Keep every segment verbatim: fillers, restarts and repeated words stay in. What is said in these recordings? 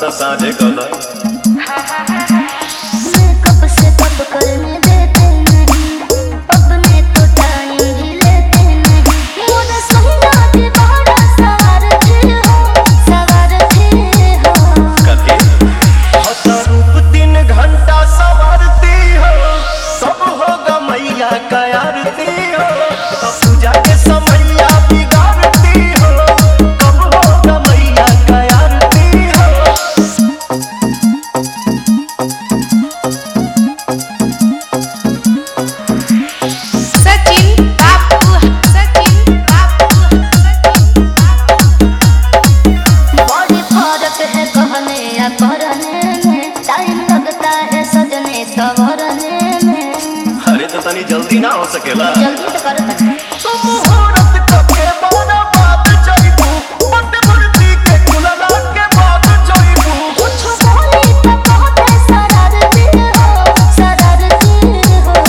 तो साझे कला कब से कब करने देते नहीं, अपने तो टाइम भी लेते नहीं। मोरे सोना के बड़ा सवार थे हो, सवार थे हो। कथी हता रूप तीन घंटा सवारती हो, सब होगा मैया का आरती हो। तो पूजा के समैया बिगाड़ती हो, कब होगा मैया का आरती हो। सचिन बाबू सचिन बाबू सचिन बड़ी फर्क है कहने या करने में, टाइम लगता है सजने संवरने में। अरे तो तनी जल्दी ना हो सकेला जल्दी तो करो ना। तुम मुहूर्त कके बारा बात जाइबू, बट भरती के कुलला के बाद जाइबू। कुछ बोली तो कहते शरारती हो, शरारती हो।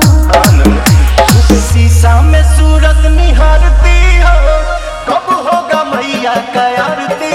तू शीशा में सूरत निहारती हो, कब होगा मैया का आरती